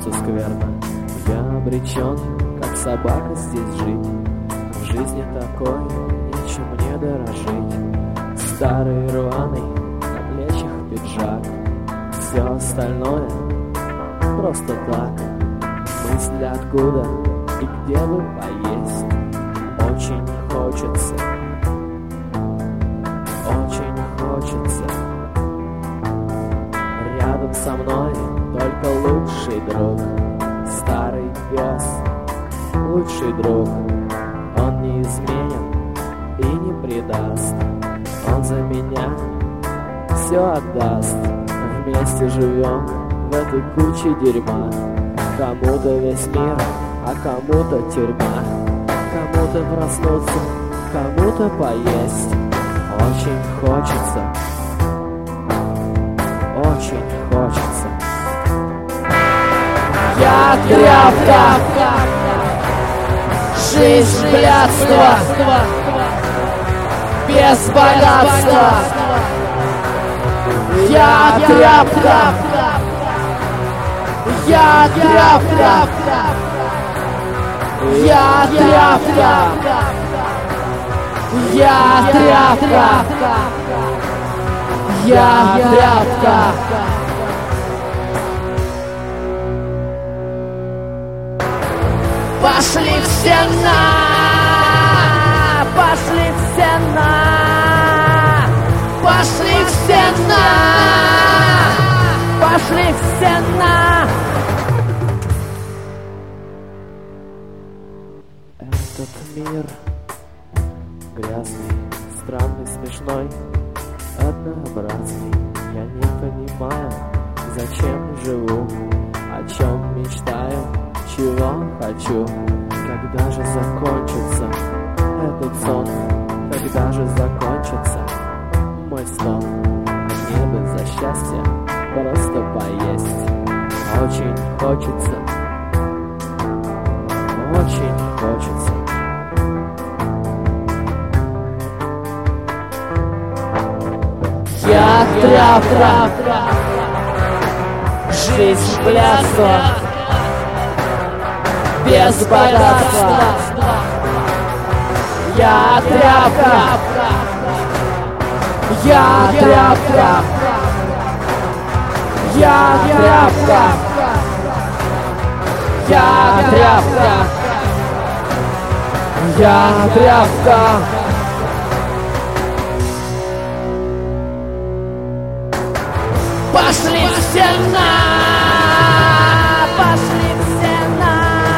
становится скверно. Я обречен, как собака, здесь жить. В жизни такой, нечем мне дорожить. Старый рваный, на плечах пиджак. Все остальное просто так. Мысли откуда и где бы поесть. Очень хочется, очень хочется. Рядом со мной только лучший друг. Старый пес, лучший друг. Он не изменит и не предаст. Он за меня все отдаст. Вместе живем в этой куче дерьма. Кому-то весь мир, а кому-то тюрьма. Кому-то проснуться, кому-то поесть. Очень хочется, очень хочется. Я тряпка, жизнь блядства, без богатства. Я тряпка, я тряпка, я тряпка, я тряпка, я тряпка. Пошли все на, пошли все на, пошли все на, пошли все на. Этот мир грязный, странный, смешной, однообразный. Я не понимаю, зачем живу, о чем мечтаю, чего хочу. Когда же закончится этот сон? Когда же закончится мой сон? Мне бы за счастье просто поесть. Очень хочется, очень хочется. Я тряпка, жизнь блядства, без богатства. Я тряпка, я тряпка, я тряпка, я тряпка, я тряпка. Пошли все на, пошли все на,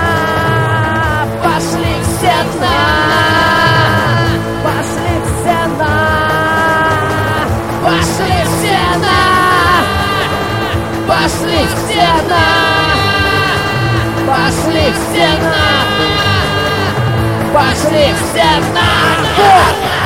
пошли все на, пошли все на, пошли все на, пошли все на, пошли все на, пошли все на.